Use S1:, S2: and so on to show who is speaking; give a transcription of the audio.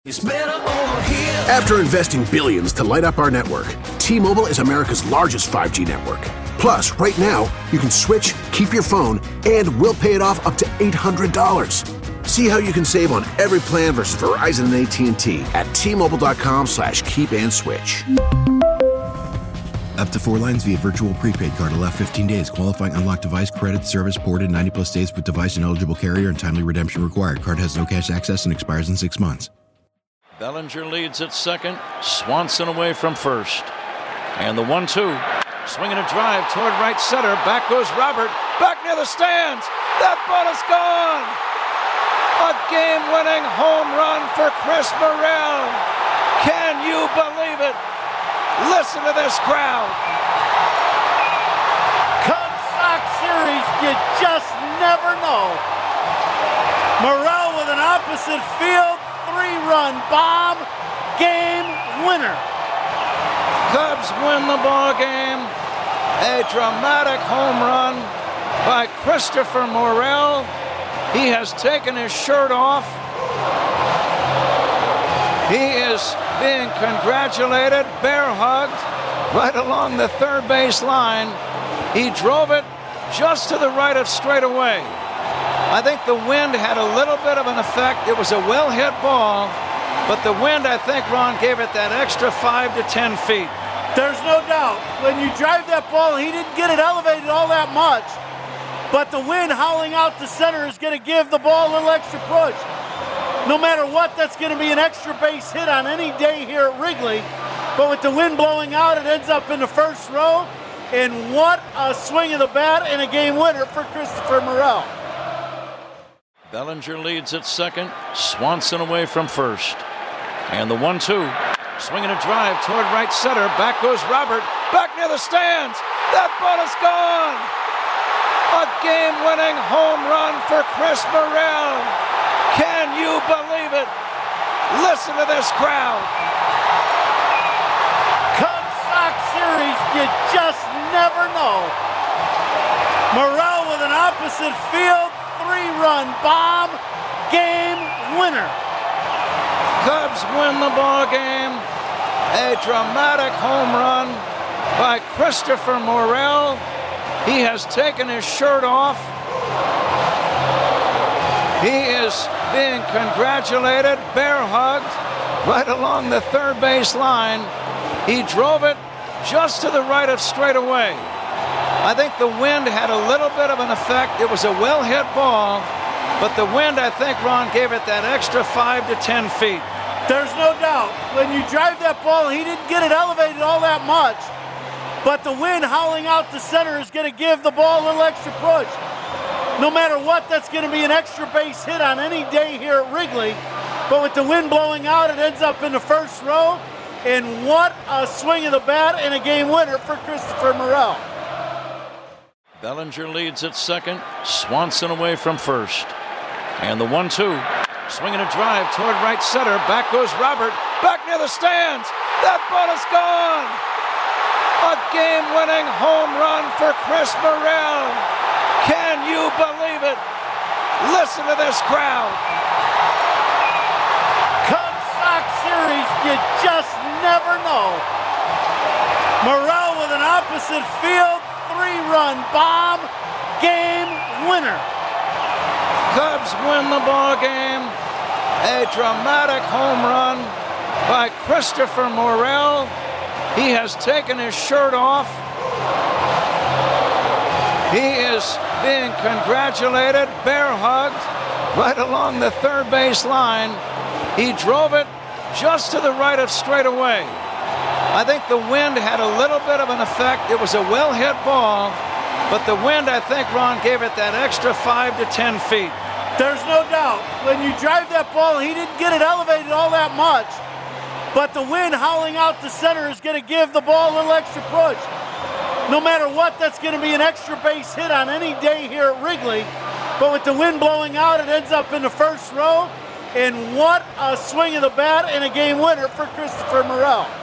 S1: After investing billions to light up our network, T-Mobile is America's largest 5G network. Plus, right now, you can switch, keep your phone, and we'll pay it off up to $800. See how you can save on every plan versus Verizon and AT&T at T-Mobile.com/keep-and-switch.
S2: Up to 4 lines via virtual prepaid card. Allow 15 days. Qualifying unlocked device credit service ported 90-plus days with device and eligible carrier and timely redemption required. Card has no cash access and expires in 6 months.
S3: Bellinger leads at second. Swanson away from first. And the 1-2. Swinging a drive toward right center. Back goes Robert. Back near the stands. That ball is gone. A game-winning home run for Chris Morel. Can you believe it? Listen to this crowd.
S4: Cubs-Sox series, you just never know. Morel with an opposite field 3-run bomb, game winner.
S3: Cubs win the ball game. A dramatic home run by Christopher Morel. He has taken his shirt off. He is being congratulated, bear hugged, right along the third base line. He drove it just to the right of straightaway. I think the wind had a little bit of an effect. It was a well-hit ball, but the wind, I think, Ron, gave it that extra 5 to 10 feet.
S4: There's no doubt. When you drive that ball, he didn't get it elevated all that much, but the wind howling out the center is going to give the ball a little extra push. No matter what, that's going to be an extra base hit on any day here at Wrigley, but with the wind blowing out, it ends up in the first row, and what a swing of the bat and a game winner for Christopher Morel.
S3: Bellinger leads at second. Swanson away from first. And the 1-2. Swinging a drive toward right center. Back goes Robert. Back near the stands. That ball is gone. A game-winning home run for Chris Morel. Can you believe it? Listen to this crowd.
S4: Cubs-Sox series, you just never know. Morel with an opposite field 3-run bomb, game winner.
S3: Cubs win the ball game. A dramatic home run by Christopher Morel. He has taken his shirt off. He is being congratulated, bear hugged, right along the third base line. He drove it just to the right of straightaway. I think the wind had a little bit of an effect. It was a well-hit ball, but the wind, I think, Ron, gave it that extra 5 to 10 feet.
S4: There's no doubt. When you drive that ball, he didn't get it elevated all that much, but the wind howling out the center is going to give the ball a little extra push. No matter what, that's going to be an extra base hit on any day here at Wrigley, but with the wind blowing out, it ends up in the first row, and what a swing of the bat and a game winner for Christopher Morel.
S3: Bellinger leads at second. Swanson away from first. And the 1-2. Swinging a drive toward right center. Back goes Robert. Back near the stands. That ball is gone. A game-winning home run for Chris Morel. Can you believe it? Listen to this crowd.
S4: Cubs-Sox series, you just never know. Morel with an opposite field 3-run bomb, game winner.
S3: Cubs win the ball game. A dramatic home run by Christopher Morel. He has taken his shirt off. He is being congratulated, bear hugged, right along the third base line. He drove it just to the right of straightaway. I think the wind had a little bit of an effect. It was a well-hit ball, but the wind, I think, Ron, gave it that extra 5 to 10 feet.
S4: There's no doubt. When you drive that ball, he didn't get it elevated all that much, but the wind howling out the center is going to give the ball a little extra push. No matter what, that's going to be an extra base hit on any day here at Wrigley, but with the wind blowing out, it ends up in the first row, and what a swing of the bat and a game winner for Christopher Morel.